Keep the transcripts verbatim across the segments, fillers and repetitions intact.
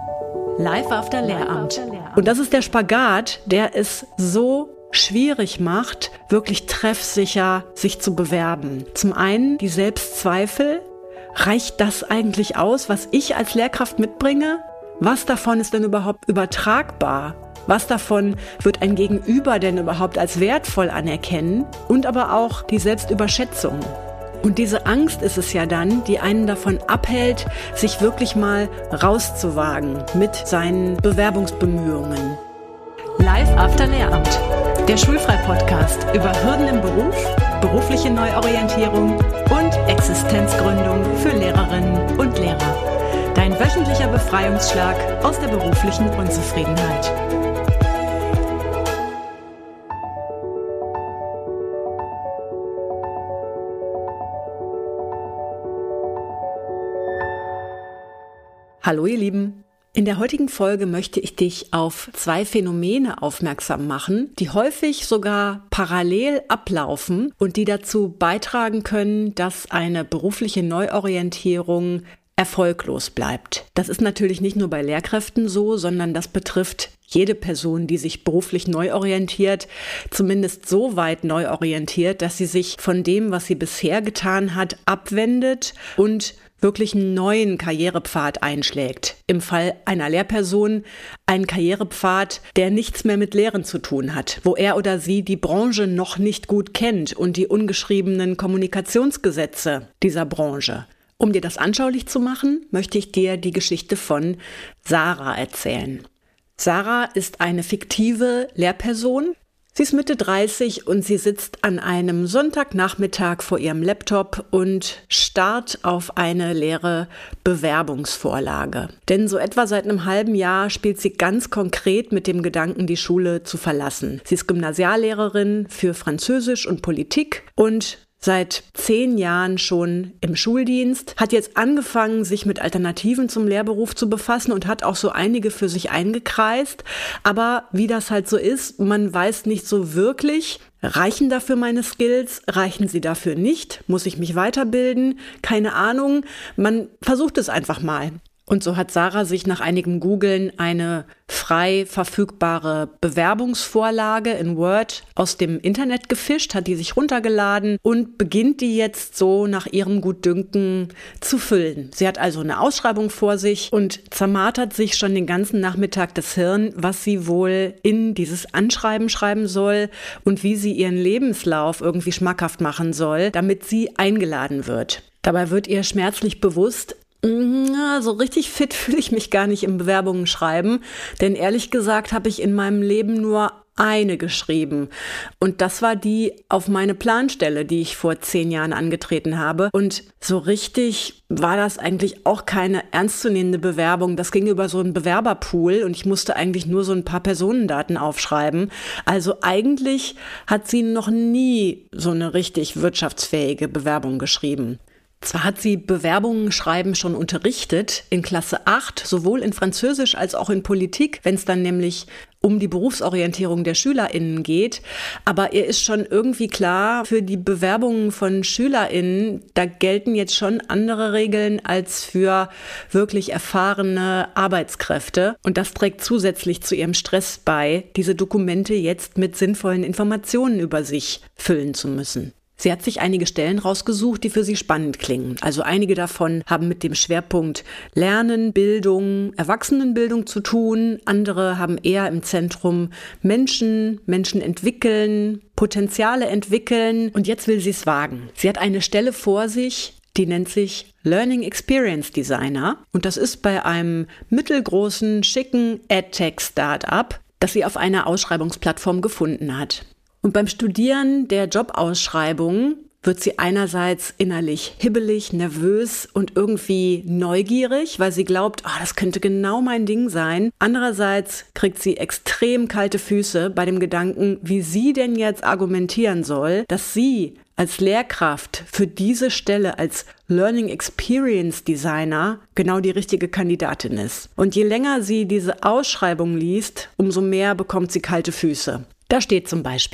Live after Lehramt. Und das ist der Spagat, der es so schwierig macht, wirklich treffsicher sich zu bewerben. Zum einen die Selbstzweifel. Reicht das eigentlich aus, was ich als Lehrkraft mitbringe? Was davon ist denn überhaupt übertragbar? Was davon wird ein Gegenüber denn überhaupt als wertvoll anerkennen? Und aber auch die Selbstüberschätzung. Und diese Angst ist es ja dann, die einen davon abhält, sich wirklich mal rauszuwagen mit seinen Bewerbungsbemühungen. Live after Lehramt. Der Schulfrei-Podcast über Hürden im Beruf, berufliche Neuorientierung und Existenzgründung für Lehrerinnen und Lehrer. Dein wöchentlicher Befreiungsschlag aus der beruflichen Unzufriedenheit. Hallo ihr Lieben! In der heutigen Folge möchte ich dich auf zwei Phänomene aufmerksam machen, die häufig sogar parallel ablaufen und die dazu beitragen können, dass eine berufliche Neuorientierung erfolglos bleibt. Das ist natürlich nicht nur bei Lehrkräften so, sondern das betrifft jede Person, die sich beruflich neu orientiert, zumindest so weit neu orientiert, dass sie sich von dem, was sie bisher getan hat, abwendet und wirklich einen neuen Karrierepfad einschlägt. Im Fall einer Lehrperson einen Karrierepfad, der nichts mehr mit Lehren zu tun hat, wo er oder sie die Branche noch nicht gut kennt und die ungeschriebenen Kommunikationsgesetze dieser Branche. Um dir das anschaulich zu machen, möchte ich dir die Geschichte von Sarah erzählen. Sarah ist eine fiktive Lehrperson. Sie ist Mitte dreißig und sie sitzt an einem Sonntagnachmittag vor ihrem Laptop und starrt auf eine leere Bewerbungsvorlage. Denn so etwa seit einem halben Jahr spielt sie ganz konkret mit dem Gedanken, die Schule zu verlassen. Sie ist Gymnasiallehrerin für Französisch und Politik und seit zehn Jahren schon im Schuldienst, hat jetzt angefangen, sich mit Alternativen zum Lehrberuf zu befassen und hat auch so einige für sich eingekreist. Aber wie das halt so ist, man weiß nicht so wirklich, reichen dafür meine Skills, reichen sie dafür nicht, muss ich mich weiterbilden, keine Ahnung, man versucht es einfach mal. Und so hat Sarah sich nach einigem Googlen eine frei verfügbare Bewerbungsvorlage in Word aus dem Internet gefischt, hat die sich runtergeladen und beginnt die jetzt so nach ihrem Gutdünken zu füllen. Sie hat also eine Ausschreibung vor sich und zermartert sich schon den ganzen Nachmittag das Hirn, was sie wohl in dieses Anschreiben schreiben soll und wie sie ihren Lebenslauf irgendwie schmackhaft machen soll, damit sie eingeladen wird. Dabei wird ihr schmerzlich bewusst, Na, so richtig fit fühle ich mich gar nicht im Bewerbungen schreiben, denn ehrlich gesagt habe ich in meinem Leben nur eine geschrieben. Und das war die auf meine Planstelle, die ich vor zehn Jahren angetreten habe. Und so richtig war das eigentlich auch keine ernstzunehmende Bewerbung. Das ging über so einen Bewerberpool und ich musste eigentlich nur so ein paar Personendaten aufschreiben. Also eigentlich hat sie noch nie so eine richtig wirtschaftsfähige Bewerbung geschrieben. Zwar hat sie Bewerbungen schreiben schon unterrichtet, in Klasse acht, sowohl in Französisch als auch in Politik, wenn es dann nämlich um die Berufsorientierung der SchülerInnen geht. Aber ihr ist schon irgendwie klar, für die Bewerbungen von SchülerInnen, da gelten jetzt schon andere Regeln als für wirklich erfahrene Arbeitskräfte. Und das trägt zusätzlich zu ihrem Stress bei, diese Dokumente jetzt mit sinnvollen Informationen über sich füllen zu müssen. Sie hat sich einige Stellen rausgesucht, die für sie spannend klingen. Also einige davon haben mit dem Schwerpunkt Lernen, Bildung, Erwachsenenbildung zu tun. Andere haben eher im Zentrum Menschen, Menschen entwickeln, Potenziale entwickeln. Und jetzt will sie es wagen. Sie hat eine Stelle vor sich, die nennt sich Learning Experience Designer. Und das ist bei einem mittelgroßen, schicken EdTech-Startup, das sie auf einer Ausschreibungsplattform gefunden hat. Und beim Studieren der Jobausschreibung wird sie einerseits innerlich hibbelig, nervös und irgendwie neugierig, weil sie glaubt, oh, das könnte genau mein Ding sein. Andererseits kriegt sie extrem kalte Füße bei dem Gedanken, wie sie denn jetzt argumentieren soll, dass sie als Lehrkraft für diese Stelle als Learning Experience Designer genau die richtige Kandidatin ist. Und je länger sie diese Ausschreibung liest, umso mehr bekommt sie kalte Füße. Da steht zum Beispiel: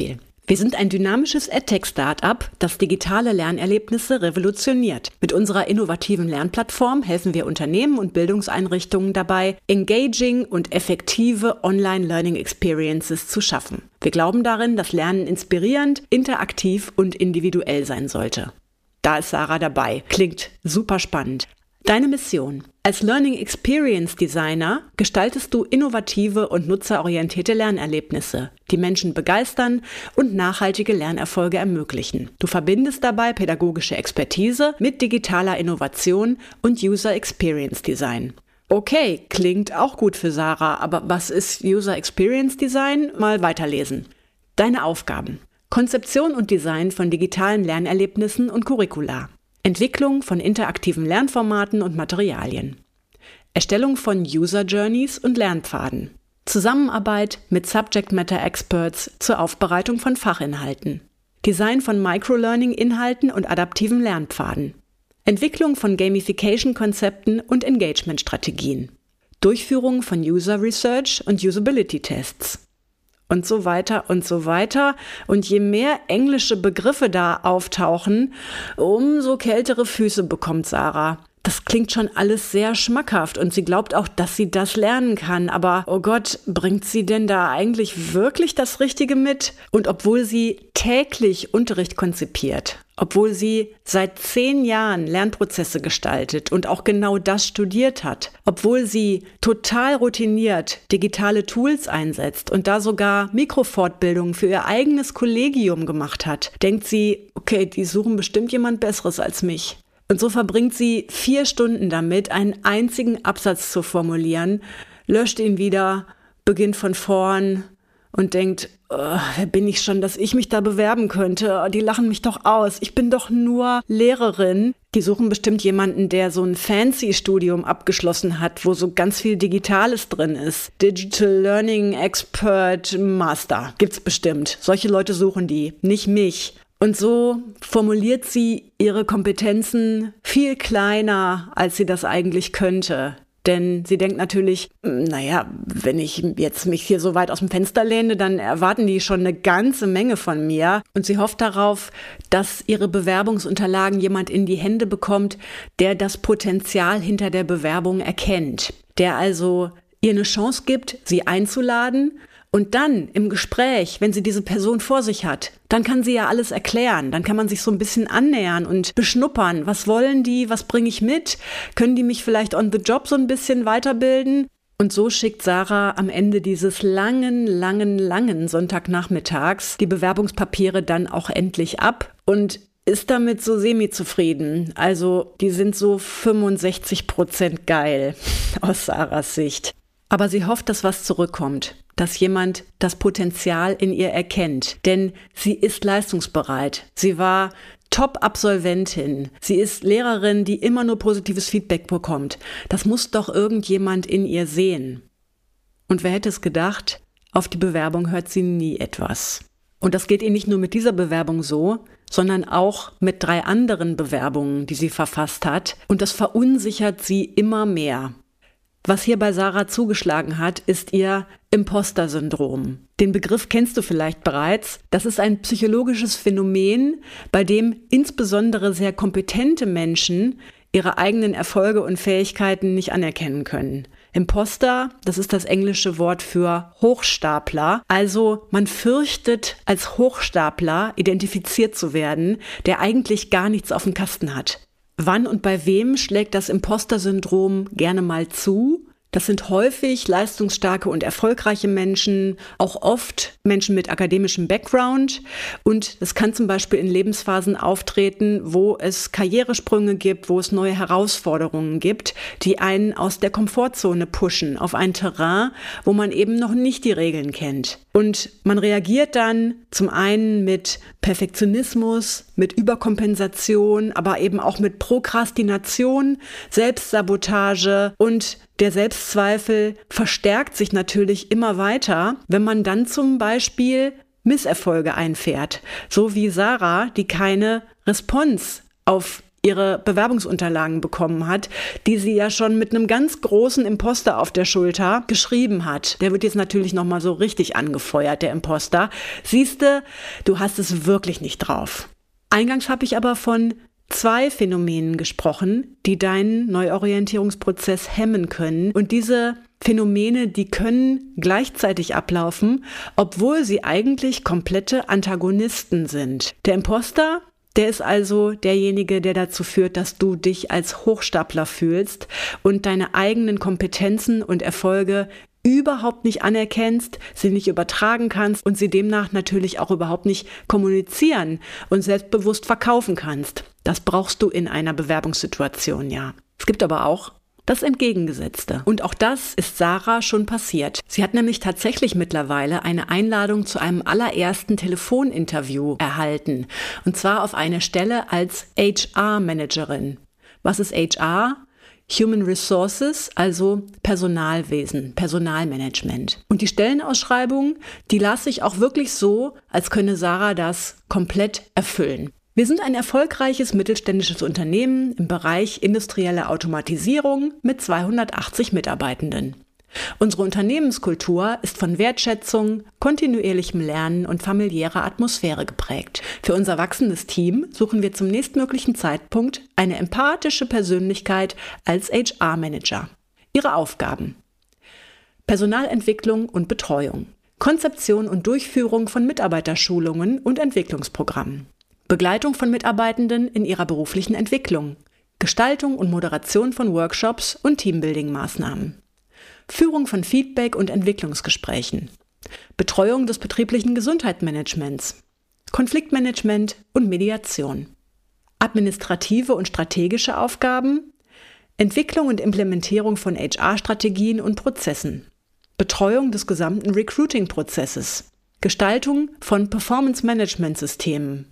Wir sind ein dynamisches EdTech-Startup, das digitale Lernerlebnisse revolutioniert. Mit unserer innovativen Lernplattform helfen wir Unternehmen und Bildungseinrichtungen dabei, engaging und effektive Online-Learning-Experiences zu schaffen. Wir glauben darin, dass Lernen inspirierend, interaktiv und individuell sein sollte. Da ist Sarah dabei. Klingt super spannend. Deine Mission. Als Learning Experience Designer gestaltest du innovative und nutzerorientierte Lernerlebnisse, die Menschen begeistern und nachhaltige Lernerfolge ermöglichen. Du verbindest dabei pädagogische Expertise mit digitaler Innovation und User Experience Design. Okay, klingt auch gut für Sarah, aber was ist User Experience Design? Mal weiterlesen. Deine Aufgaben. Konzeption und Design von digitalen Lernerlebnissen und Curricula. Entwicklung von interaktiven Lernformaten und Materialien. Erstellung von User Journeys und Lernpfaden. Zusammenarbeit mit Subject Matter Experts zur Aufbereitung von Fachinhalten. Design von Microlearning-Inhalten und adaptiven Lernpfaden. Entwicklung von Gamification-Konzepten und Engagement-Strategien. Durchführung von User Research und Usability-Tests. Und so weiter und so weiter. Und je mehr englische Begriffe da auftauchen, umso kältere Füße bekommt Sarah. Das klingt schon alles sehr schmackhaft und sie glaubt auch, dass sie das lernen kann. Aber oh Gott, bringt sie denn da eigentlich wirklich das Richtige mit? Und obwohl sie täglich Unterricht konzipiert, obwohl sie seit zehn Jahren Lernprozesse gestaltet und auch genau das studiert hat, obwohl sie total routiniert digitale Tools einsetzt und da sogar Mikrofortbildungen für ihr eigenes Kollegium gemacht hat, denkt sie, okay, die suchen bestimmt jemand Besseres als mich. Und so verbringt sie vier Stunden damit, einen einzigen Absatz zu formulieren, löscht ihn wieder, beginnt von vorn und denkt, oh, wer bin ich schon, dass ich mich da bewerben könnte? Oh, die lachen mich doch aus. Ich bin doch nur Lehrerin. Die suchen bestimmt jemanden, der so ein Fancy-Studium abgeschlossen hat, wo so ganz viel Digitales drin ist. Digital Learning Expert Master. Gibt's bestimmt. Solche Leute suchen die, nicht mich. Und so formuliert sie ihre Kompetenzen viel kleiner, als sie das eigentlich könnte. Denn sie denkt natürlich, naja, wenn ich jetzt mich hier so weit aus dem Fenster lehne, dann erwarten die schon eine ganze Menge von mir. Und sie hofft darauf, dass ihre Bewerbungsunterlagen jemand in die Hände bekommt, der das Potenzial hinter der Bewerbung erkennt. Der also ihr eine Chance gibt, sie einzuladen. Und dann im Gespräch, wenn sie diese Person vor sich hat, dann kann sie ja alles erklären. Dann kann man sich so ein bisschen annähern und beschnuppern. Was wollen die? Was bringe ich mit? Können die mich vielleicht on the job so ein bisschen weiterbilden? Und so schickt Sarah am Ende dieses langen, langen, langen Sonntagnachmittags die Bewerbungspapiere dann auch endlich ab und ist damit so semi-zufrieden. Also die sind so fünfundsechzig Prozent geil aus Sarahs Sicht. Aber sie hofft, dass was zurückkommt, dass jemand das Potenzial in ihr erkennt. Denn sie ist leistungsbereit. Sie war Top-Absolventin. Sie ist Lehrerin, die immer nur positives Feedback bekommt. Das muss doch irgendjemand in ihr sehen. Und wer hätte es gedacht, auf die Bewerbung hört sie nie etwas. Und das geht ihr nicht nur mit dieser Bewerbung so, sondern auch mit drei anderen Bewerbungen, die sie verfasst hat. Und das verunsichert sie immer mehr. Was hier bei Sarah zugeschlagen hat, ist ihr Imposter-Syndrom. Den Begriff kennst du vielleicht bereits. Das ist ein psychologisches Phänomen, bei dem insbesondere sehr kompetente Menschen ihre eigenen Erfolge und Fähigkeiten nicht anerkennen können. Imposter, das ist das englische Wort für Hochstapler. Also man fürchtet, als Hochstapler identifiziert zu werden, der eigentlich gar nichts auf dem Kasten hat. Wann und bei wem schlägt das Imposter-Syndrom gerne mal zu? Das sind häufig leistungsstarke und erfolgreiche Menschen, auch oft Menschen mit akademischem Background. Und es kann zum Beispiel in Lebensphasen auftreten, wo es Karrieresprünge gibt, wo es neue Herausforderungen gibt, die einen aus der Komfortzone pushen auf ein Terrain, wo man eben noch nicht die Regeln kennt. Und man reagiert dann zum einen mit Perfektionismus, mit Überkompensation, aber eben auch mit Prokrastination, Selbstsabotage und der Selbstzweifel verstärkt sich natürlich immer weiter, wenn man dann zum Beispiel Misserfolge einfährt. So wie Sarah, die keine Response auf ihre Bewerbungsunterlagen bekommen hat, die sie ja schon mit einem ganz großen Imposter auf der Schulter geschrieben hat. Der wird jetzt natürlich nochmal so richtig angefeuert, der Imposter. Siehste, du hast es wirklich nicht drauf. Eingangs habe ich aber von zwei Phänomenen gesprochen, die deinen Neuorientierungsprozess hemmen können. Und diese Phänomene, die können gleichzeitig ablaufen, obwohl sie eigentlich komplette Antagonisten sind. Der Imposter, der ist also derjenige, der dazu führt, dass du dich als Hochstapler fühlst und deine eigenen Kompetenzen und Erfolge überhaupt nicht anerkennst, sie nicht übertragen kannst und sie demnach natürlich auch überhaupt nicht kommunizieren und selbstbewusst verkaufen kannst. Das brauchst du in einer Bewerbungssituation, ja. Es gibt aber auch das Entgegengesetzte. Und auch das ist Sarah schon passiert. Sie hat nämlich tatsächlich mittlerweile eine Einladung zu einem allerersten Telefoninterview erhalten. Und zwar auf eine Stelle als H R-Managerin. Was ist H R? Human Resources, also Personalwesen, Personalmanagement. Und die Stellenausschreibung, die las sich auch wirklich so, als könne Sarah das komplett erfüllen. Wir sind ein erfolgreiches mittelständisches Unternehmen im Bereich industrielle Automatisierung mit zweihundertachtzig Mitarbeitenden. Unsere Unternehmenskultur ist von Wertschätzung, kontinuierlichem Lernen und familiärer Atmosphäre geprägt. Für unser wachsendes Team suchen wir zum nächstmöglichen Zeitpunkt eine empathische Persönlichkeit als H R-Manager. Ihre Aufgaben: Personalentwicklung und Betreuung, Konzeption und Durchführung von Mitarbeiterschulungen und Entwicklungsprogrammen, Begleitung von Mitarbeitenden in ihrer beruflichen Entwicklung, Gestaltung und Moderation von Workshops und Teambuilding-Maßnahmen, Führung von Feedback- und Entwicklungsgesprächen, Betreuung des betrieblichen Gesundheitsmanagements, Konfliktmanagement und Mediation, administrative und strategische Aufgaben, Entwicklung und Implementierung von H R-Strategien und Prozessen, Betreuung des gesamten Recruiting-Prozesses, Gestaltung von Performance-Management-Systemen,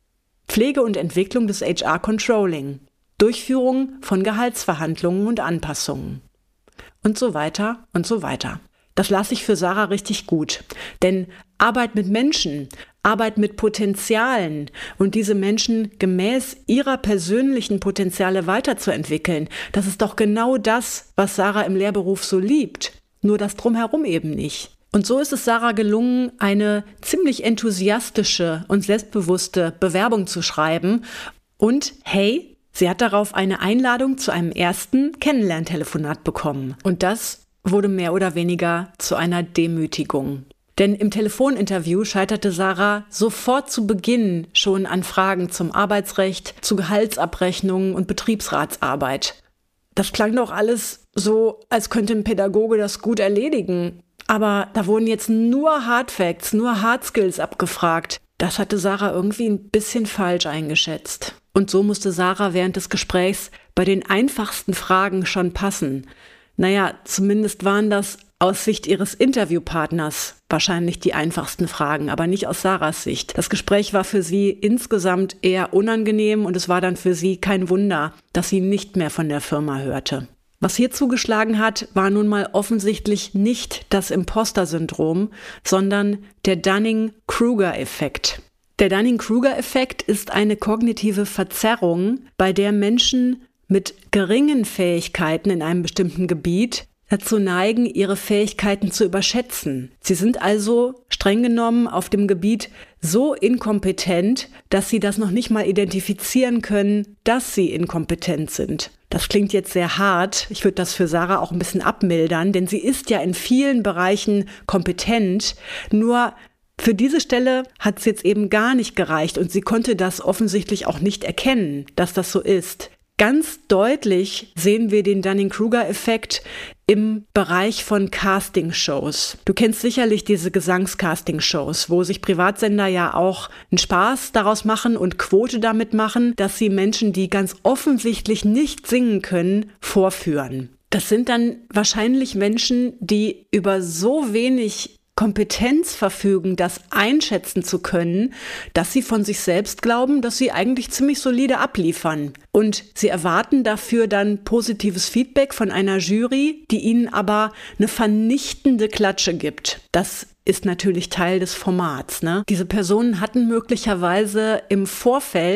Pflege und Entwicklung des H R-Controlling, Durchführung von Gehaltsverhandlungen und Anpassungen und so weiter und so weiter. Das lasse ich für Sarah richtig gut, denn Arbeit mit Menschen, Arbeit mit Potenzialen und diese Menschen gemäß ihrer persönlichen Potenziale weiterzuentwickeln, das ist doch genau das, was Sarah im Lehrberuf so liebt, nur das Drumherum eben nicht. Und so ist es Sarah gelungen, eine ziemlich enthusiastische und selbstbewusste Bewerbung zu schreiben. Und hey, sie hat darauf eine Einladung zu einem ersten Kennenlerntelefonat bekommen. Und das wurde mehr oder weniger zu einer Demütigung. Denn im Telefoninterview scheiterte Sarah sofort zu Beginn schon an Fragen zum Arbeitsrecht, zu Gehaltsabrechnungen und Betriebsratsarbeit. Das klang doch alles so, als könnte ein Pädagoge das gut erledigen. Aber da wurden jetzt nur Hard Facts, nur Hard Skills abgefragt. Das hatte Sarah irgendwie ein bisschen falsch eingeschätzt. Und so musste Sarah während des Gesprächs bei den einfachsten Fragen schon passen. Naja, zumindest waren das aus Sicht ihres Interviewpartners wahrscheinlich die einfachsten Fragen, aber nicht aus Sarahs Sicht. Das Gespräch war für sie insgesamt eher unangenehm und es war dann für sie kein Wunder, dass sie nicht mehr von der Firma hörte. Was hier zugeschlagen hat, war nun mal offensichtlich nicht das Imposter-Syndrom, sondern der Dunning-Kruger-Effekt. Der Dunning-Kruger-Effekt ist eine kognitive Verzerrung, bei der Menschen mit geringen Fähigkeiten in einem bestimmten Gebiet dazu neigen, ihre Fähigkeiten zu überschätzen. Sie sind also streng genommen auf dem Gebiet so inkompetent, dass sie das noch nicht mal identifizieren können, dass sie inkompetent sind. Das klingt jetzt sehr hart. Ich würde das für Sarah auch ein bisschen abmildern, denn sie ist ja in vielen Bereichen kompetent. Nur für diese Stelle hat es jetzt eben gar nicht gereicht und sie konnte das offensichtlich auch nicht erkennen, dass das so ist. Ganz deutlich sehen wir den Dunning-Kruger-Effekt im Bereich von Castingshows. Du kennst sicherlich diese Gesangscastingshows, wo sich Privatsender ja auch einen Spaß daraus machen und Quote damit machen, dass sie Menschen, die ganz offensichtlich nicht singen können, vorführen. Das sind dann wahrscheinlich Menschen, die über so wenig Kompetenz verfügen, das einschätzen zu können, dass sie von sich selbst glauben, dass sie eigentlich ziemlich solide abliefern. Und sie erwarten dafür dann positives Feedback von einer Jury, die ihnen aber eine vernichtende Klatsche gibt. Das ist natürlich Teil des Formats, ne? Diese Personen hatten möglicherweise im Vorfeld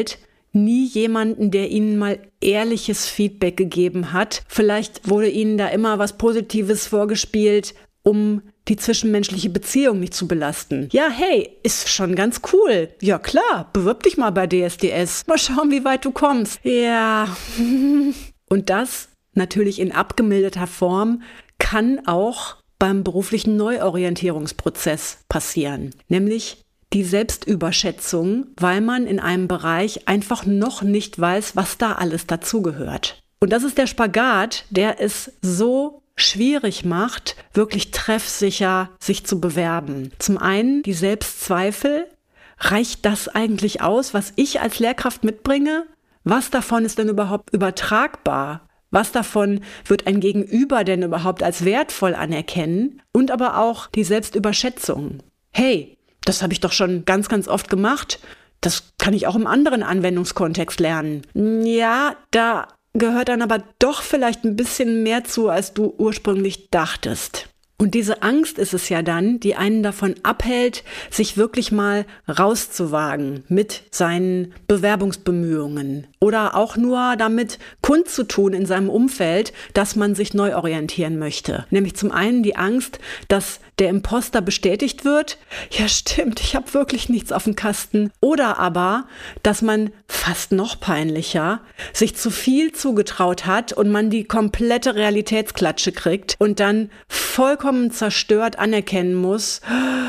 nie jemanden, der ihnen mal ehrliches Feedback gegeben hat. Vielleicht wurde ihnen da immer was Positives vorgespielt, um die zwischenmenschliche Beziehung nicht zu belasten. Ja, hey, ist schon ganz cool. Ja klar, bewirb dich mal bei D S D S. Mal schauen, wie weit du kommst. Ja. Und das natürlich in abgemilderter Form kann auch beim beruflichen Neuorientierungsprozess passieren. Nämlich die Selbstüberschätzung, weil man in einem Bereich einfach noch nicht weiß, was da alles dazugehört. Und das ist der Spagat, der es so schwierig macht, wirklich treffsicher sich zu bewerben. Zum einen die Selbstzweifel. Reicht das eigentlich aus, was ich als Lehrkraft mitbringe? Was davon ist denn überhaupt übertragbar? Was davon wird ein Gegenüber denn überhaupt als wertvoll anerkennen? Und aber auch die Selbstüberschätzung. Hey, das habe ich doch schon ganz, ganz oft gemacht. Das kann ich auch im anderen Anwendungskontext lernen. Ja, da gehört dann aber doch vielleicht ein bisschen mehr zu, als du ursprünglich dachtest. Und diese Angst ist es ja dann, die einen davon abhält, sich wirklich mal rauszuwagen mit seinen Bewerbungsbemühungen oder auch nur damit kundzutun in seinem Umfeld, dass man sich neu orientieren möchte. Nämlich zum einen die Angst, dass der Imposter bestätigt wird. Ja, stimmt, ich habe wirklich nichts auf dem Kasten. Oder aber, dass man fast noch peinlicher sich zu viel zugetraut hat und man die komplette Realitätsklatsche kriegt und dann vollkommen zerstört anerkennen muss,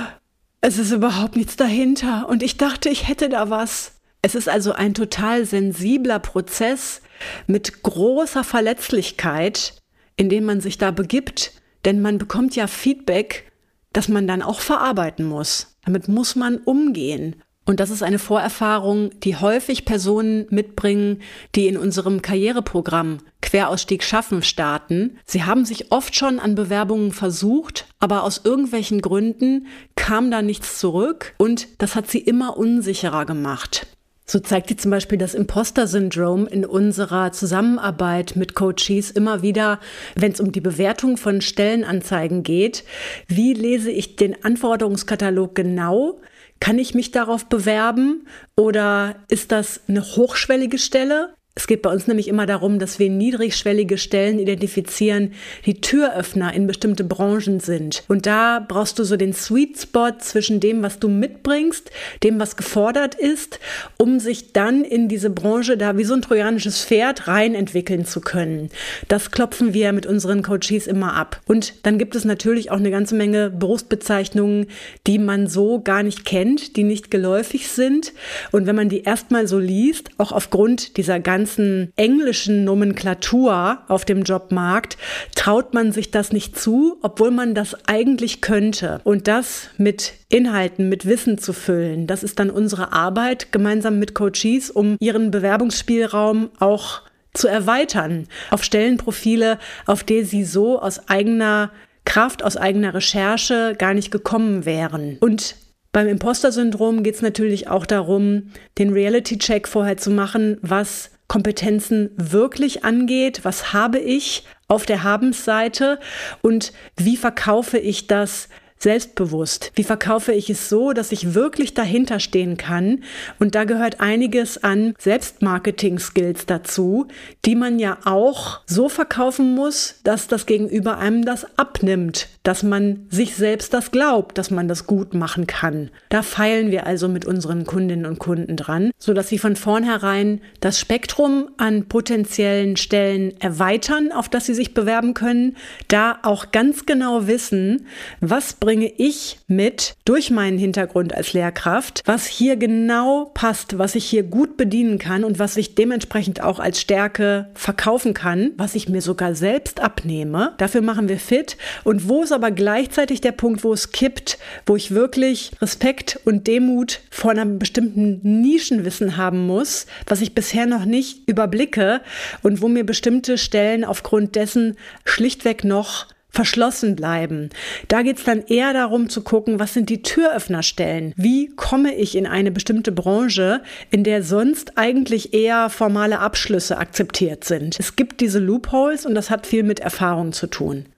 es ist überhaupt nichts dahinter und ich dachte, ich hätte da was. Es ist also ein total sensibler Prozess mit großer Verletzlichkeit, in den man sich da begibt, denn man bekommt ja Feedback, das man dann auch verarbeiten muss. Damit muss man umgehen. Und das ist eine Vorerfahrung, die häufig Personen mitbringen, die in unserem Karriereprogramm Querausstieg schaffen starten. Sie haben sich oft schon an Bewerbungen versucht, aber aus irgendwelchen Gründen kam da nichts zurück und das hat sie immer unsicherer gemacht. So zeigt sie zum Beispiel das Imposter-Syndrom in unserer Zusammenarbeit mit Coaches immer wieder, wenn es um die Bewertung von Stellenanzeigen geht. Wie lese ich den Anforderungskatalog genau? Kann ich mich darauf bewerben oder ist das eine hochschwellige Stelle? Es geht bei uns nämlich immer darum, dass wir niedrigschwellige Stellen identifizieren, die Türöffner in bestimmte Branchen sind. Und da brauchst du so den Sweet Spot zwischen dem, was du mitbringst, dem, was gefordert ist, um sich dann in diese Branche da wie so ein trojanisches Pferd rein entwickeln zu können. Das klopfen wir mit unseren Coaches immer ab. Und dann gibt es natürlich auch eine ganze Menge Berufsbezeichnungen, die man so gar nicht kennt, die nicht geläufig sind. Und wenn man die erstmal so liest, auch aufgrund dieser ganzen ganzen englischen Nomenklatur auf dem Jobmarkt, traut man sich das nicht zu, obwohl man das eigentlich könnte. Und das mit Inhalten, mit Wissen zu füllen, das ist dann unsere Arbeit gemeinsam mit Coaches, um ihren Bewerbungsspielraum auch zu erweitern auf Stellenprofile, auf die sie so aus eigener Kraft, aus eigener Recherche gar nicht gekommen wären. Und beim Imposter-Syndrom geht es natürlich auch darum, den Reality-Check vorher zu machen, was Kompetenzen wirklich angeht, was habe ich auf der Habensseite und wie verkaufe ich das selbstbewusst? Wie verkaufe ich es so, dass ich wirklich dahinter stehen kann? Und da gehört einiges an Selbstmarketing-Skills dazu, die man ja auch so verkaufen muss, dass das Gegenüber einem das abnimmt, dass man sich selbst das glaubt, dass man das gut machen kann. Da feilen wir also mit unseren Kundinnen und Kunden dran, sodass sie von vornherein das Spektrum an potenziellen Stellen erweitern, auf das sie sich bewerben können, da auch ganz genau wissen, was bringt bringe ich mit durch meinen Hintergrund als Lehrkraft, was hier genau passt, was ich hier gut bedienen kann und was ich dementsprechend auch als Stärke verkaufen kann, was ich mir sogar selbst abnehme. Dafür machen wir fit. Und wo ist aber gleichzeitig der Punkt, wo es kippt, wo ich wirklich Respekt und Demut vor einem bestimmten Nischenwissen haben muss, was ich bisher noch nicht überblicke und wo mir bestimmte Stellen aufgrund dessen schlichtweg noch verschlossen bleiben. Da geht es dann eher darum zu gucken, was sind die Türöffnerstellen? Wie komme ich in eine bestimmte Branche, in der sonst eigentlich eher formale Abschlüsse akzeptiert sind? Es gibt diese Loopholes und das hat viel mit Erfahrung zu tun.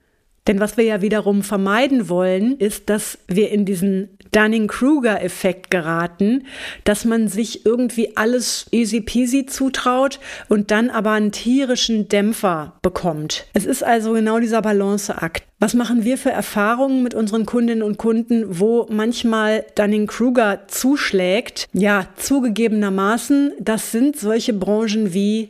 Denn was wir ja wiederum vermeiden wollen, ist, dass wir in diesen Dunning-Kruger-Effekt geraten, dass man sich irgendwie alles easy peasy zutraut und dann aber einen tierischen Dämpfer bekommt. Es ist also genau dieser Balanceakt. Was machen wir für Erfahrungen mit unseren Kundinnen und Kunden, wo manchmal Dunning-Kruger zuschlägt? Ja, zugegebenermaßen, das sind solche Branchen wie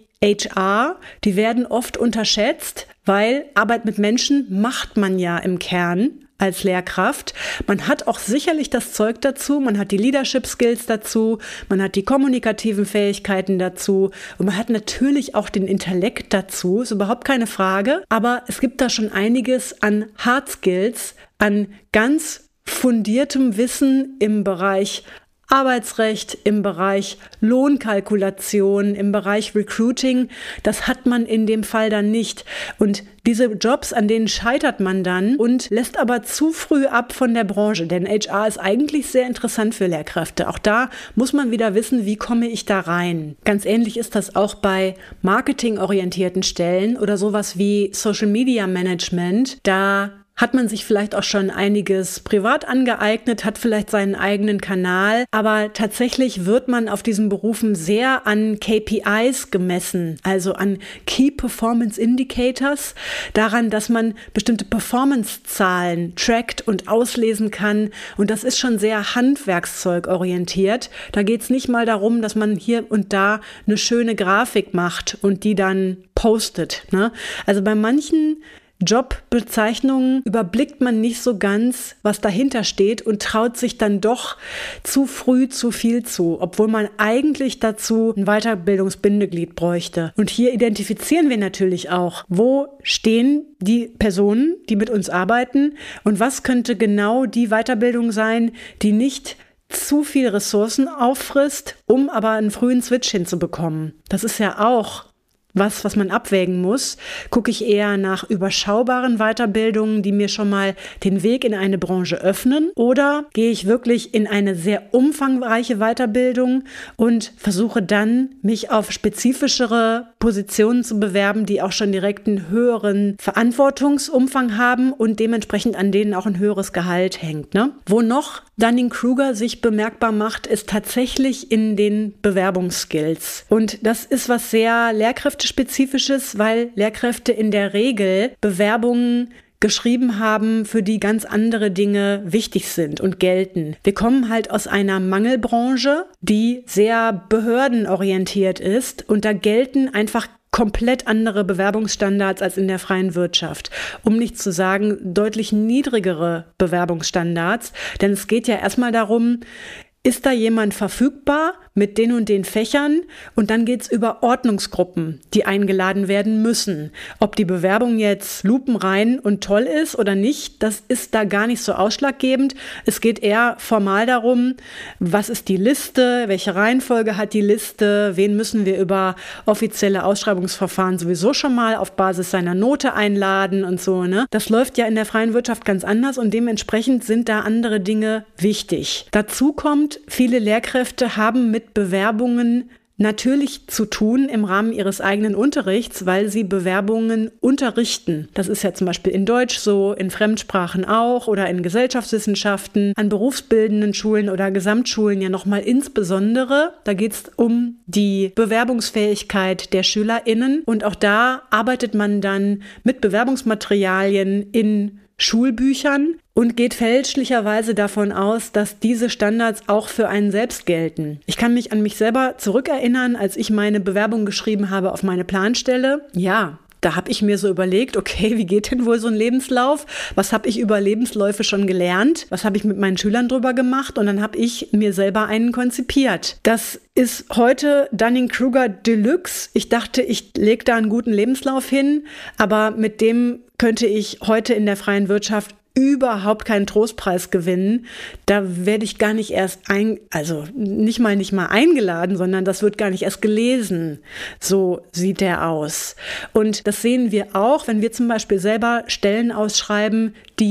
H R, die werden oft unterschätzt, weil Arbeit mit Menschen macht man ja im Kern als Lehrkraft. Man hat auch sicherlich das Zeug dazu, man hat die Leadership Skills dazu, man hat die kommunikativen Fähigkeiten dazu und man hat natürlich auch den Intellekt dazu, ist überhaupt keine Frage. Aber es gibt da schon einiges an Hard Skills, an ganz fundiertem Wissen im Bereich Arbeitsrecht, im Bereich Lohnkalkulation, im Bereich Recruiting, das hat man in dem Fall dann nicht. Und diese Jobs, an denen scheitert man dann und lässt aber zu früh ab von der Branche, denn H R ist eigentlich sehr interessant für Lehrkräfte. Auch da muss man wieder wissen, wie komme ich da rein. Ganz ähnlich ist das auch bei marketingorientierten Stellen oder sowas wie Social Media Management. Da hat man sich vielleicht auch schon einiges privat angeeignet, hat vielleicht seinen eigenen Kanal, aber tatsächlich wird man auf diesen Berufen sehr an K P Is gemessen, also an Key Performance Indicators, daran, dass man bestimmte Performance-Zahlen trackt und auslesen kann, und das ist schon sehr handwerkszeugorientiert. Da geht es nicht mal darum, dass man hier und da eine schöne Grafik macht und die dann postet, ne? Also bei manchen Jobbezeichnungen überblickt man nicht so ganz, was dahinter steht und traut sich dann doch zu früh zu viel zu, obwohl man eigentlich dazu ein Weiterbildungsbindeglied bräuchte. Und hier identifizieren wir natürlich auch, wo stehen die Personen, die mit uns arbeiten, und was könnte genau die Weiterbildung sein, die nicht zu viel Ressourcen auffrisst, um aber einen frühen Switch hinzubekommen. Das ist ja auch was, was man abwägen muss. Gucke ich eher nach überschaubaren Weiterbildungen, die mir schon mal den Weg in eine Branche öffnen, oder gehe ich wirklich in eine sehr umfangreiche Weiterbildung und versuche dann, mich auf spezifischere Positionen zu bewerben, die auch schon direkt einen höheren Verantwortungsumfang haben und dementsprechend an denen auch ein höheres Gehalt hängt, ne? Wo noch Dunning-Kruger sich bemerkbar macht, ist tatsächlich in den Bewerbungsskills. Und das ist was sehr Lehrkräftespezifisches, weil Lehrkräfte in der Regel Bewerbungen geschrieben haben, für die ganz andere Dinge wichtig sind und gelten. Wir kommen halt aus einer Mangelbranche, die sehr behördenorientiert ist, und da gelten einfach komplett andere Bewerbungsstandards als in der freien Wirtschaft. Um nicht zu sagen, deutlich niedrigere Bewerbungsstandards. Denn es geht ja erstmal darum, ist da jemand verfügbar mit den und den Fächern? Und dann geht's über Ordnungsgruppen, die eingeladen werden müssen. Ob die Bewerbung jetzt lupenrein und toll ist oder nicht, das ist da gar nicht so ausschlaggebend. Es geht eher formal darum, was ist die Liste, welche Reihenfolge hat die Liste, wen müssen wir über offizielle Ausschreibungsverfahren sowieso schon mal auf Basis seiner Note einladen und so, ne? Das läuft ja in der freien Wirtschaft ganz anders und dementsprechend sind da andere Dinge wichtig. Dazu kommt, viele Lehrkräfte haben mit Bewerbungen natürlich zu tun im Rahmen ihres eigenen Unterrichts, weil sie Bewerbungen unterrichten. Das ist ja zum Beispiel in Deutsch so, in Fremdsprachen auch oder in Gesellschaftswissenschaften, an berufsbildenden Schulen oder Gesamtschulen ja nochmal insbesondere. Da geht es um die Bewerbungsfähigkeit der SchülerInnen, und auch da arbeitet man dann mit Bewerbungsmaterialien in Schulbüchern und geht fälschlicherweise davon aus, dass diese Standards auch für einen selbst gelten. Ich kann mich an mich selber zurückerinnern, als ich meine Bewerbung geschrieben habe auf meine Planstelle. Ja, da habe ich mir so überlegt, okay, wie geht denn wohl so ein Lebenslauf? Was habe ich über Lebensläufe schon gelernt? Was habe ich mit meinen Schülern drüber gemacht? Und dann habe ich mir selber einen konzipiert. Das ist heute Dunning-Kruger Deluxe. Ich dachte, ich lege da einen guten Lebenslauf hin, aber mit dem könnte ich heute in der freien Wirtschaft überhaupt keinen Trostpreis gewinnen. Da werde ich gar nicht erst ein, also nicht mal nicht mal eingeladen, sondern das wird gar nicht erst gelesen. So sieht der aus. Und das sehen wir auch, wenn wir zum Beispiel selber Stellen ausschreiben, die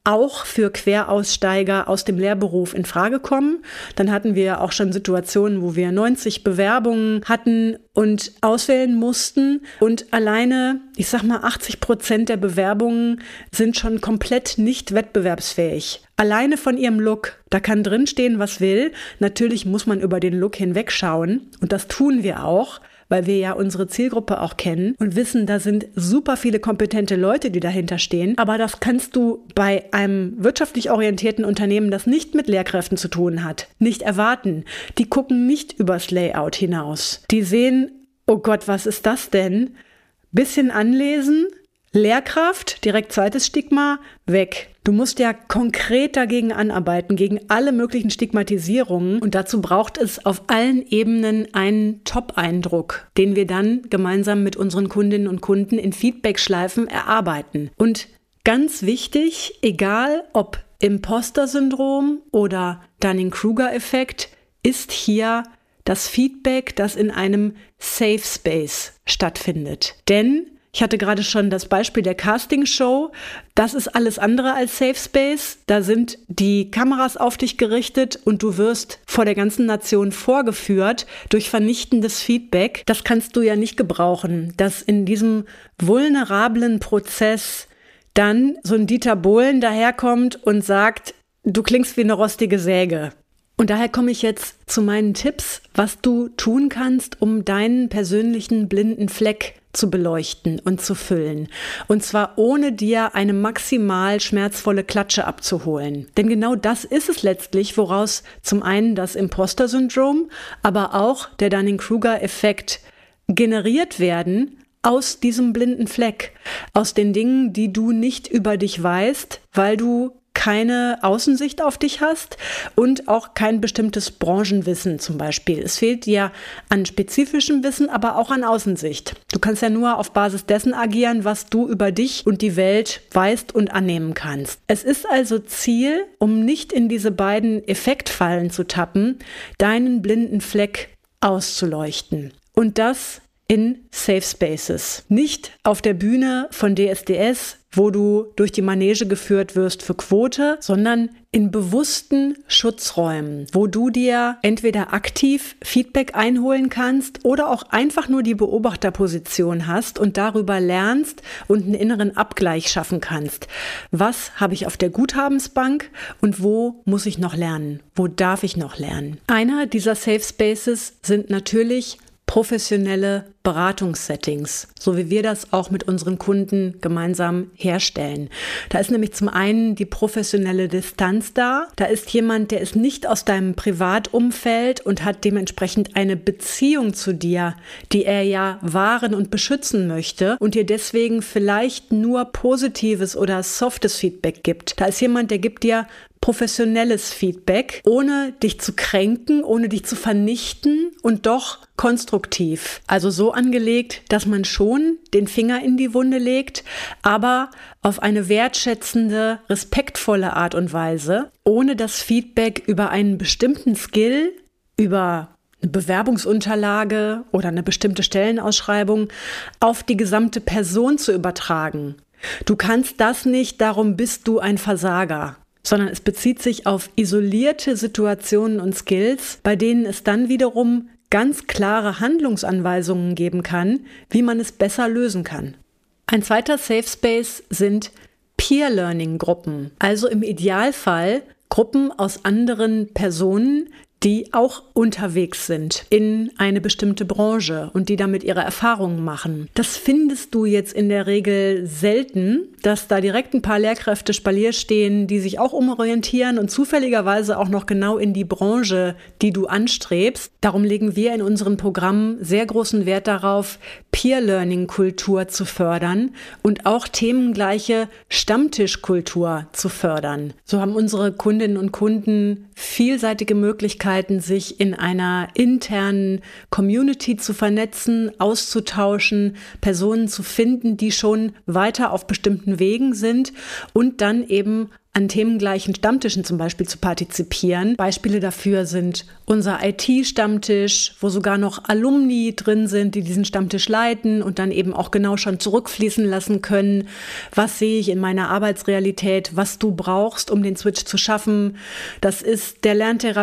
auch für Queraussteiger aus dem Lehrberuf in Frage kommen. Dann hatten wir auch schon Situationen, wo wir neunzig Bewerbungen hatten und auswählen mussten. Und alleine, ich sag mal, achtzig Prozent der Bewerbungen sind schon komplett nicht wettbewerbsfähig. Alleine von ihrem Look. Da kann drinstehen, was will. Natürlich muss man über den Look hinwegschauen. Und das tun wir auch, weil wir ja unsere Zielgruppe auch kennen und wissen, da sind super viele kompetente Leute, die dahinter stehen. Aber das kannst du bei einem wirtschaftlich orientierten Unternehmen, das nicht mit Lehrkräften zu tun hat, nicht erwarten. Die gucken nicht übers Layout hinaus. Die sehen, oh Gott, was ist das denn? Bisschen anlesen, Lehrkraft, direkt zweites Stigma, weg. Du musst ja konkret dagegen anarbeiten, gegen alle möglichen Stigmatisierungen. Und dazu braucht es auf allen Ebenen einen Top-Eindruck, den wir dann gemeinsam mit unseren Kundinnen und Kunden in Feedback-Schleifen erarbeiten. Und ganz wichtig, egal ob Imposter-Syndrom oder Dunning-Kruger-Effekt, ist hier das Feedback, das in einem Safe Space stattfindet. Denn ich hatte gerade schon das Beispiel der Castingshow. Das ist alles andere als Safe Space. Da sind die Kameras auf dich gerichtet und du wirst vor der ganzen Nation vorgeführt durch vernichtendes Feedback. Das kannst du ja nicht gebrauchen, dass in diesem vulnerablen Prozess dann so ein Dieter Bohlen daherkommt und sagt, du klingst wie eine rostige Säge. Und daher komme ich jetzt zu meinen Tipps, was du tun kannst, um deinen persönlichen blinden Fleck zu beleuchten und zu füllen. Und zwar ohne dir eine maximal schmerzvolle Klatsche abzuholen. Denn genau das ist es letztlich, woraus zum einen das Imposter-Syndrom, aber auch der Dunning-Kruger-Effekt generiert werden aus diesem blinden Fleck. Aus den Dingen, die du nicht über dich weißt, weil du keine Außensicht auf dich hast und auch kein bestimmtes Branchenwissen zum Beispiel. Es fehlt dir an spezifischem Wissen, aber auch an Außensicht. Du kannst ja nur auf Basis dessen agieren, was du über dich und die Welt weißt und annehmen kannst. Es ist also Ziel, um nicht in diese beiden Effektfallen zu tappen, deinen blinden Fleck auszuleuchten. Und das in Safe Spaces. Nicht auf der Bühne von D S D S, wo du durch die Manege geführt wirst für Quote, sondern in bewussten Schutzräumen, wo du dir entweder aktiv Feedback einholen kannst oder auch einfach nur die Beobachterposition hast und darüber lernst und einen inneren Abgleich schaffen kannst. Was habe ich auf der Guthabensbank und wo muss ich noch lernen? Wo darf ich noch lernen? Einer dieser Safe Spaces sind natürlich professionelle Beratungssettings, so wie wir das auch mit unseren Kunden gemeinsam herstellen. Da ist nämlich zum einen die professionelle Distanz da. Da ist jemand, der ist nicht aus deinem Privatumfeld und hat dementsprechend eine Beziehung zu dir, die er ja wahren und beschützen möchte und dir deswegen vielleicht nur positives oder softes Feedback gibt. Da ist jemand, der gibt dir professionelles Feedback, ohne dich zu kränken, ohne dich zu vernichten und doch konstruktiv. Also so angelegt, dass man schon den Finger in die Wunde legt, aber auf eine wertschätzende, respektvolle Art und Weise, ohne das Feedback über einen bestimmten Skill, über eine Bewerbungsunterlage oder eine bestimmte Stellenausschreibung auf die gesamte Person zu übertragen. Du kannst das nicht, darum bist du ein Versager, sondern es bezieht sich auf isolierte Situationen und Skills, bei denen es dann wiederum ganz klare Handlungsanweisungen geben kann, wie man es besser lösen kann. Ein zweiter Safe Space sind Peer-Learning-Gruppen, also im Idealfall Gruppen aus anderen Personen, die auch unterwegs sind in eine bestimmte Branche und die damit ihre Erfahrungen machen. Das findest du jetzt in der Regel selten, dass da direkt ein paar Lehrkräfte Spalier stehen, die sich auch umorientieren und zufälligerweise auch noch genau in die Branche, die du anstrebst. Darum legen wir in unseren Programmen sehr großen Wert darauf, Peer-Learning-Kultur zu fördern und auch themengleiche Stammtischkultur zu fördern. So haben unsere Kundinnen und Kunden vielseitige Möglichkeiten, sich in einer internen Community zu vernetzen, auszutauschen, Personen zu finden, die schon weiter auf bestimmten Wegen sind und dann eben an themengleichen Stammtischen zum Beispiel zu partizipieren. Beispiele dafür sind unser I T-Stammtisch, wo sogar noch Alumni drin sind, die diesen Stammtisch leiten und dann eben auch genau schon zurückfließen lassen können. Was sehe ich in meiner Arbeitsrealität, was du brauchst, um den Switch zu schaffen? Das ist der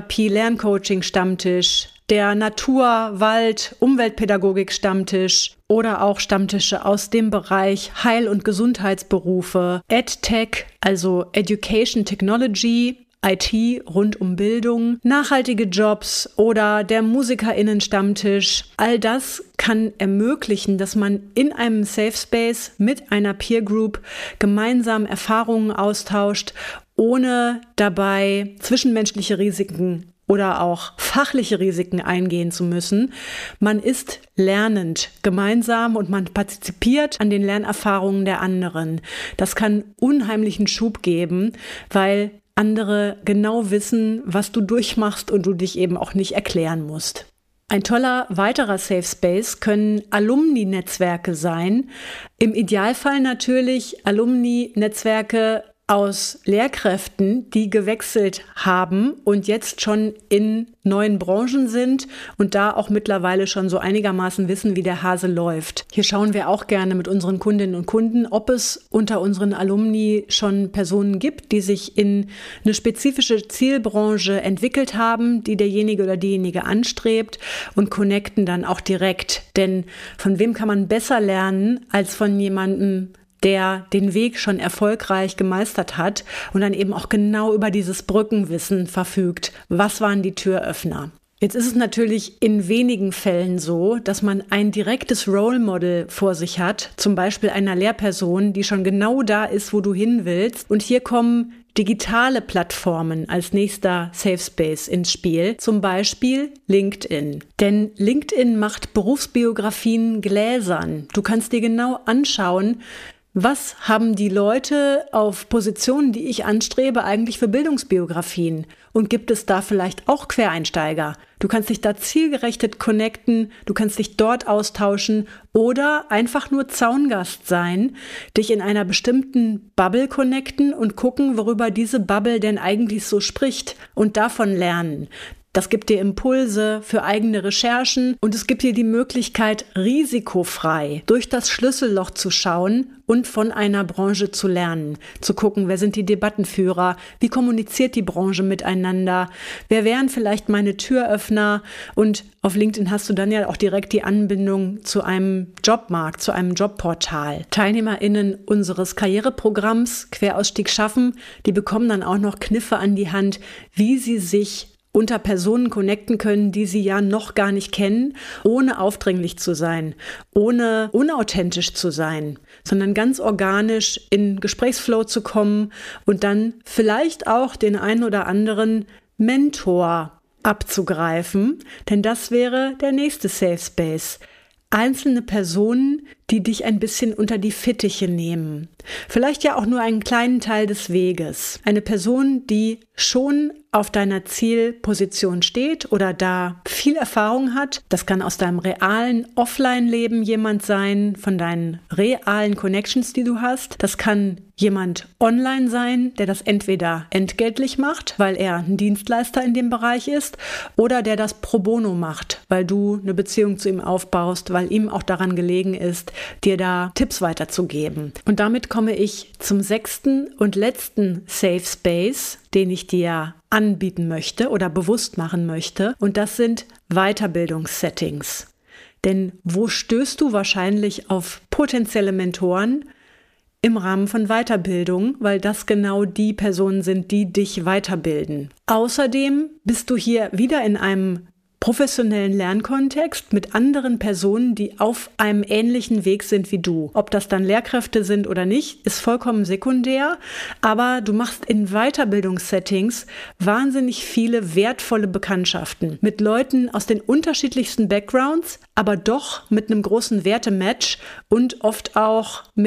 Lerntherapie-Lerncoaching-Stammtisch, der Natur-, Wald-, Umweltpädagogik-Stammtisch oder auch Stammtische aus dem Bereich Heil- und Gesundheitsberufe, EdTech, also Education Technology, I T rund um Bildung, nachhaltige Jobs oder der MusikerInnen-Stammtisch. All das kann ermöglichen, dass man in einem Safe Space mit einer Peer Group gemeinsam Erfahrungen austauscht, ohne dabei zwischenmenschliche Risiken oder auch fachliche Risiken eingehen zu müssen. Man ist lernend gemeinsam und man partizipiert an den Lernerfahrungen der anderen. Das kann unheimlichen Schub geben, weil andere genau wissen, was du durchmachst und du dich eben auch nicht erklären musst. Ein toller weiterer Safe Space können Alumni-Netzwerke sein. Im Idealfall natürlich Alumni-Netzwerke aus Lehrkräften, die gewechselt haben und jetzt schon in neuen Branchen sind und da auch mittlerweile schon so einigermaßen wissen, wie der Hase läuft. Hier schauen wir auch gerne mit unseren Kundinnen und Kunden, ob es unter unseren Alumni schon Personen gibt, die sich in eine spezifische Zielbranche entwickelt haben, die derjenige oder diejenige anstrebt, und connecten dann auch direkt. Denn von wem kann man besser lernen als von jemandem, der den Weg schon erfolgreich gemeistert hat und dann eben auch genau über dieses Brückenwissen verfügt. Was waren die Türöffner? Jetzt ist es natürlich in wenigen Fällen so, dass man ein direktes Role Model vor sich hat, zum Beispiel einer Lehrperson, die schon genau da ist, wo du hin willst. Und hier kommen digitale Plattformen als nächster Safe Space ins Spiel, zum Beispiel LinkedIn. Denn LinkedIn macht Berufsbiografien gläsern. Du kannst dir genau anschauen, was haben die Leute auf Positionen, die ich anstrebe, eigentlich für Bildungsbiografien? Und gibt es da vielleicht auch Quereinsteiger? Du kannst dich da zielgerechtet connecten, du kannst dich dort austauschen oder einfach nur Zaungast sein, dich in einer bestimmten Bubble connecten und gucken, worüber diese Bubble denn eigentlich so spricht und davon lernen. Das gibt dir Impulse für eigene Recherchen und es gibt dir die Möglichkeit, risikofrei durch das Schlüsselloch zu schauen und von einer Branche zu lernen, zu gucken, wer sind die Debattenführer, wie kommuniziert die Branche miteinander, wer wären vielleicht meine Türöffner, und auf LinkedIn hast du dann ja auch direkt die Anbindung zu einem Jobmarkt, zu einem Jobportal. TeilnehmerInnen unseres Karriereprogramms Querausstieg schaffen, die bekommen dann auch noch Kniffe an die Hand, wie sie sich unter Personen connecten können, die sie ja noch gar nicht kennen, ohne aufdringlich zu sein, ohne unauthentisch zu sein, sondern ganz organisch in Gesprächsflow zu kommen und dann vielleicht auch den einen oder anderen Mentor abzugreifen, denn das wäre der nächste Safe Space. Einzelne Personen, die dich ein bisschen unter die Fittiche nehmen. Vielleicht ja auch nur einen kleinen Teil des Weges. Eine Person, die schon auf deiner Zielposition steht oder da viel Erfahrung hat. Das kann aus deinem realen Offline-Leben jemand sein, von deinen realen Connections, die du hast. Das kann jemand online sein, der das entweder entgeltlich macht, weil er ein Dienstleister in dem Bereich ist, oder der das pro bono macht, weil du eine Beziehung zu ihm aufbaust, weil ihm auch daran gelegen ist, dir da Tipps weiterzugeben. Und damit komme ich zum sechsten und letzten Safe Space, den ich dir anbieten möchte oder bewusst machen möchte. Und das sind Weiterbildungssettings. Denn wo stößt du wahrscheinlich auf potenzielle Mentoren? Im Rahmen von Weiterbildung, weil das genau die Personen sind, die dich weiterbilden. Außerdem bist du hier wieder in einem professionellen Lernkontext mit anderen Personen, die auf einem ähnlichen Weg sind wie du. Ob das dann Lehrkräfte sind oder nicht, ist vollkommen sekundär, aber du machst in Weiterbildungssettings wahnsinnig viele wertvolle Bekanntschaften mit Leuten aus den unterschiedlichsten Backgrounds, aber doch mit einem großen Wertematch und oft auch mit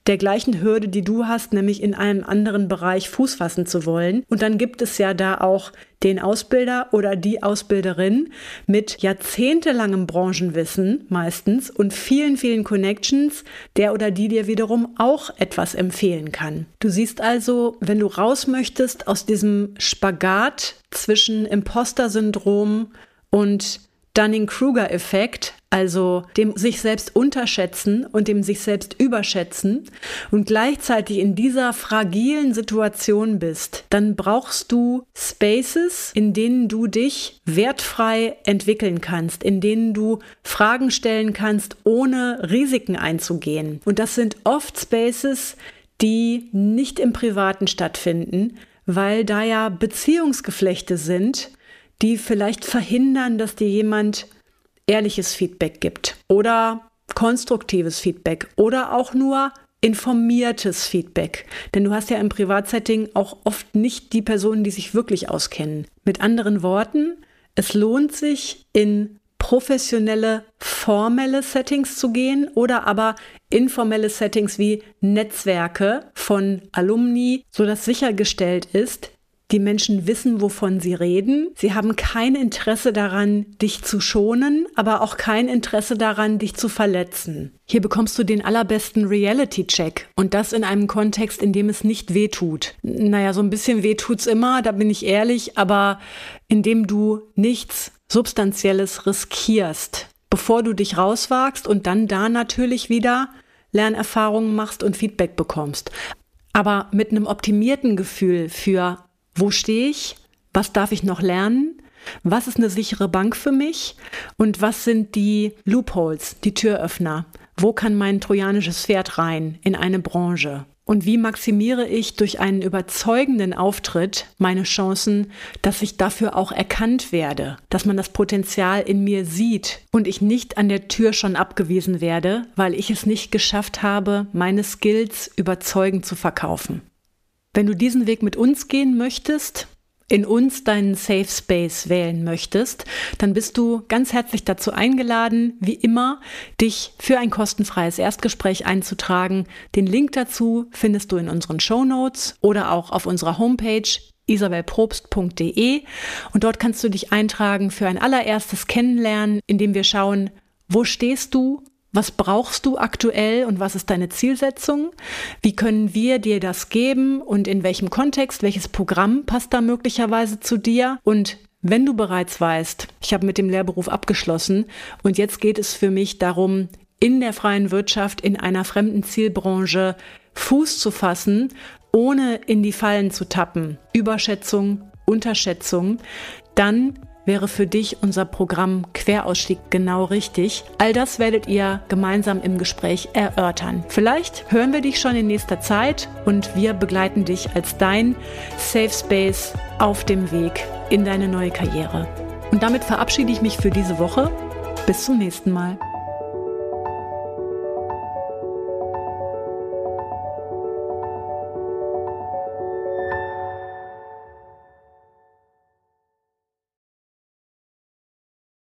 der gleichen Hürde, die du hast, nämlich in einem anderen Bereich Fuß fassen zu wollen. Und dann gibt es ja da auch den Ausbilder oder die Ausbilderin mit jahrzehntelangem Branchenwissen meistens und vielen, vielen Connections, der oder die dir wiederum auch etwas empfehlen kann. Du siehst also, wenn du raus möchtest aus diesem Spagat zwischen Imposter-Syndrom und Dunning-Kruger-Effekt, also dem sich selbst unterschätzen und dem sich selbst überschätzen und gleichzeitig in dieser fragilen Situation bist, dann brauchst du Spaces, in denen du dich wertfrei entwickeln kannst, in denen du Fragen stellen kannst, ohne Risiken einzugehen. Und das sind oft Spaces, die nicht im Privaten stattfinden, weil da ja Beziehungsgeflechte sind, die vielleicht verhindern, dass dir jemand ehrliches Feedback gibt oder konstruktives Feedback oder auch nur informiertes Feedback. Denn du hast ja im Privatsetting auch oft nicht die Personen, die sich wirklich auskennen. Mit anderen Worten, es lohnt sich, in professionelle, formelle Settings zu gehen oder aber informelle Settings wie Netzwerke von Alumni, sodass sichergestellt ist, die Menschen wissen, wovon sie reden. Sie haben kein Interesse daran, dich zu schonen, aber auch kein Interesse daran, dich zu verletzen. Hier bekommst du den allerbesten Reality-Check und das in einem Kontext, in dem es nicht wehtut. Naja, so ein bisschen weh tut's immer, da bin ich ehrlich, aber in dem du nichts Substanzielles riskierst, bevor du dich rauswagst und dann da natürlich wieder Lernerfahrungen machst und Feedback bekommst. Aber mit einem optimierten Gefühl für wo stehe ich? Was darf ich noch lernen? Was ist eine sichere Bank für mich? Und was sind die Loopholes, die Türöffner? Wo kann mein trojanisches Pferd rein in eine Branche? Und wie maximiere ich durch einen überzeugenden Auftritt meine Chancen, dass ich dafür auch erkannt werde, dass man das Potenzial in mir sieht und ich nicht an der Tür schon abgewiesen werde, weil ich es nicht geschafft habe, meine Skills überzeugend zu verkaufen. Wenn du diesen Weg mit uns gehen möchtest, in uns deinen Safe Space wählen möchtest, dann bist du ganz herzlich dazu eingeladen, wie immer, dich für ein kostenfreies Erstgespräch einzutragen. Den Link dazu findest du in unseren Shownotes oder auch auf unserer Homepage isabel probst punkt de und dort kannst du dich eintragen für ein allererstes Kennenlernen, in dem wir schauen, wo stehst du? Was brauchst du aktuell und was ist deine Zielsetzung? Wie können wir dir das geben und in welchem Kontext? Welches Programm passt da möglicherweise zu dir? Und wenn du bereits weißt, ich habe mit dem Lehrberuf abgeschlossen und jetzt geht es für mich darum, in der freien Wirtschaft, in einer fremden Zielbranche Fuß zu fassen, ohne in die Fallen zu tappen, Überschätzung, Unterschätzung, dann wäre für dich unser Programm Querausstieg genau richtig. All das werdet ihr gemeinsam im Gespräch erörtern. Vielleicht hören wir dich schon in nächster Zeit und wir begleiten dich als dein Safe Space auf dem Weg in deine neue Karriere. Und damit verabschiede ich mich für diese Woche. Bis zum nächsten Mal.